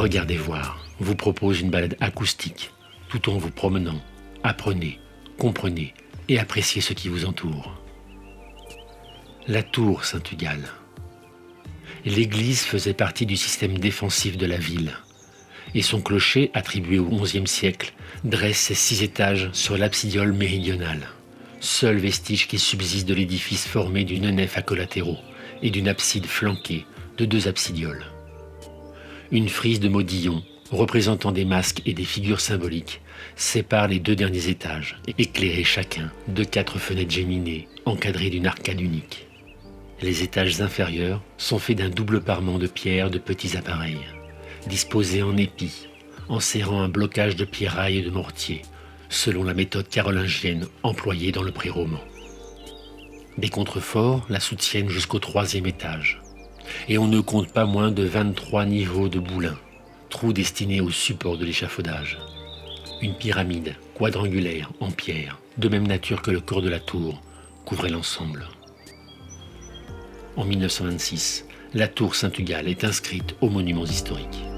Regardez voir vous propose une balade acoustique. Tout en vous promenant, apprenez, comprenez et appréciez ce qui vous entoure. La tour Saint-Tugal. L'église faisait partie du système défensif de la ville et son clocher, attribué au XIe siècle, dresse ses 6 étages sur l'absidiole méridionale, seul vestige qui subsiste de l'édifice formé d'une nef à collatéraux et d'une abside flanquée de 2 absidioles. Une frise de modillons, représentant des masques et des figures symboliques, sépare les 2 derniers étages, éclairés chacun de 4 fenêtres géminées, encadrées d'une arcade unique. Les étages inférieurs sont faits d'un double parement de pierre de petits appareils, disposés en épis, en serrant un blocage de pierraille et de mortier, selon la méthode carolingienne employée dans le pré-roman. Des contreforts la soutiennent jusqu'au 3e étage, et on ne compte pas moins de 23 niveaux de boulins, trous destinés au support de l'échafaudage. Une pyramide quadrangulaire en pierre, de même nature que le corps de la tour, couvrait l'ensemble. En 1926, la tour Saint-Tugal est inscrite aux monuments historiques.